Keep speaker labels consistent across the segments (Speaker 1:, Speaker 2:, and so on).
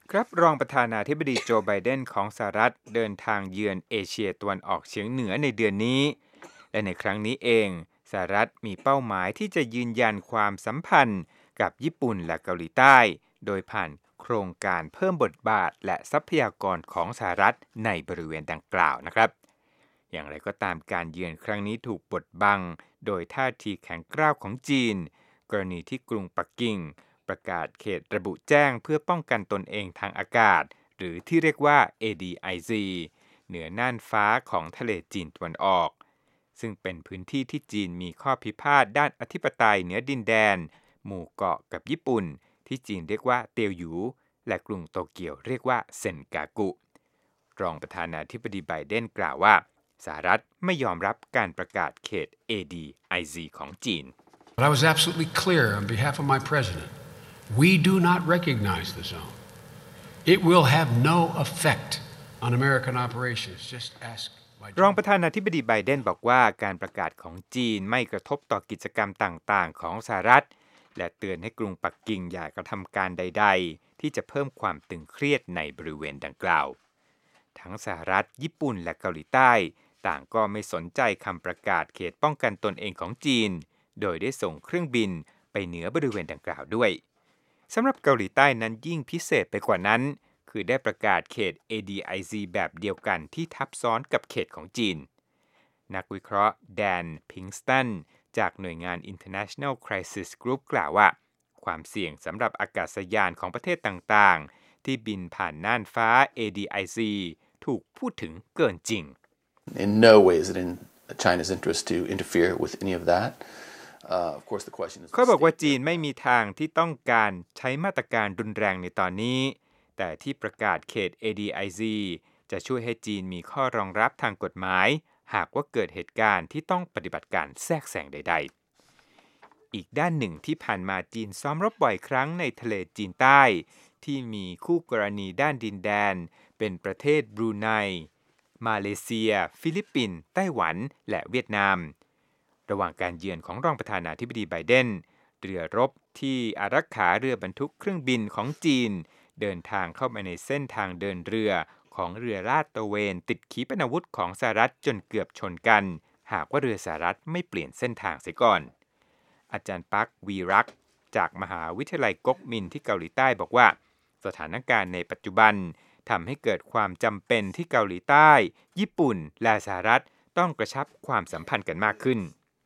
Speaker 1: ครับรองประธานาธิบดีโจไบเดนของสหรัฐเดินทางเยือนเอเชียตะวันออกเฉียงเหนือในเดือนนี้และในครั้งนี้เองสหรัฐมีเป้าหมายที่จะยืนยันความสัมพันธ์กับญี่ปุ่นและเกาหลีใต้โดยผ่านโครงการเพิ่มบทบาทและทรัพยากรของสหรัฐในบริเวณดังกล่าวนะครับอย่างไรก็ตามการเยือนครั้งนี้ถูกบดบังโดยท่าทีแข็งกร้าวของจีนกรณีที่กรุงปักกิ่งประกาศเขตระบุแจ้งเพื่อป้องกันตนเองทางอากาศหรือที่เรียกว่า ADIZ เหนือน่านฟ้าของทะเลจีนตะวันออกซึ่งเป็นพื้นที่ที่จีนมีข้อพิพาทด้านอธิปไตยเหนือดินแดนหมู่เกาะกับญี่ปุ่นที่จีนเรียกว่าเตียวหยูและกรุงโตเกียวเรียกว่าเซ็นกากุรองประธานาธิบดีไบเดนกล่าวว่าสหรัฐไม่ยอมรับการประกาศเขต ADIZ ของจีน
Speaker 2: But I was absolutely clear on behalf of my president. We do not recognize the zone. It will have no effect on American operations. Just ask my
Speaker 1: รองประธานาธิบดีไบเดนบอกว่าการประกาศของจีนไม่กระทบต่อกิจกรรมต่างๆของสหรัฐและเตือนให้กรุงปักกิ่งอย่ากระทำการใดๆที่จะเพิ่มความตึงเครียดในบริเวณดังกล่าวทั้งสหรัฐญี่ปุ่นและเกาหลีใต้ต่างก็ไม่สนใจคำประกาศเขตป้องกันตนเองของจีนโดยได้ส่งเครื่องบินไปเหนือบริเวณดังกล่าวด้วยสำหรับเกาหลีใต้นั้นยิ่งพิเศษไปกว่านั้นคือได้ประกาศเขต ADIZ แบบเดียวกันที่ทับซ้อนกับเขตของจีนนักวิเคราะห์แดนพิงสตันจากหน่วยงาน International Crisis Group กล่าวว่าความเสี่ยงสำหรับอากาศยานของประเทศต่างๆที่บินผ่านน่านฟ้า ADIZ ถูกพูดถึงเกินจริง
Speaker 3: In no way is it in China's interest to interfere with any of that. Of course, the question is.
Speaker 1: เขาบอกว่าจีนไม่มีทางที่ต้องการใช้มาตรการรุนแรงในตอนนี้แต่ที่ประกาศเขต ADIZ จะช่วยให้จีนมีข้อรองรับทางกฎหมายหากว่าเกิดเหตุการณ์ที่ต้องปฏิบัติการแทรกแซงใดๆอีกด้านหนึ่งที่ผ่านมาจีนซ้อมรบบ่อยครั้งในทะเลจีนใต้ที่มีคู่กรณีด้านดินแดนเป็นประเทศบรูไนมาเลเซียฟิลิปปินส์ไต้หวันและเวียดนามระหว่างการเยือนของรองประธานาธิบดีไบเดนเรือรบที่อารักขาเรือบรรทุกเครื่องบินของจีนเดินทางเข้ามาในเส้นทางเดินเรือของเรือลาดตระเวนติดขีปนาวุธของสหรัฐจนเกือบชนกันหากว่าเรือสหรัฐไม่เปลี่ยนเส้นทางเสียก่อนอาจารย์ปักวีรักจากมหาวิทยาลัยก๊กมินที่เกาหลีใต้บอกว่าสถานการณ์ในปัจจุบันทำให้เกิดความจำเป็นที่เกาหลีใต้ญี่ปุ่นและสหรัฐต้องกระชับความสัมพันธ์กันมากขึ้น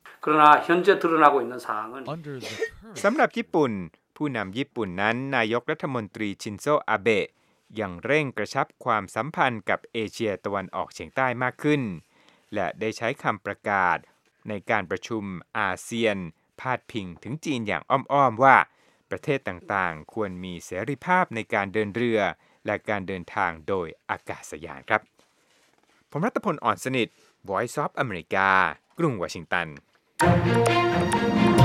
Speaker 1: สำหรับญี่ปุ่นผู้นำญี่ปุ่นนั้นนายกรัฐมนตรีชินโซอาเบะยังเร่งกระชับความสัมพันธ์กับเอเชียตะวันออกเฉียงใต้มากขึ้นและได้ใช้คำประกาศในการประชุมอาเซียนพาดพิงถึงจีนอย่างอ้อมๆว่าประเทศต่างๆควรมีเสรีภาพในการเดินเรือและการเดินทางโดยอากาศยานครับผมรัตพล อ่อนสนิท Voice of America กรุงวอชิงตัน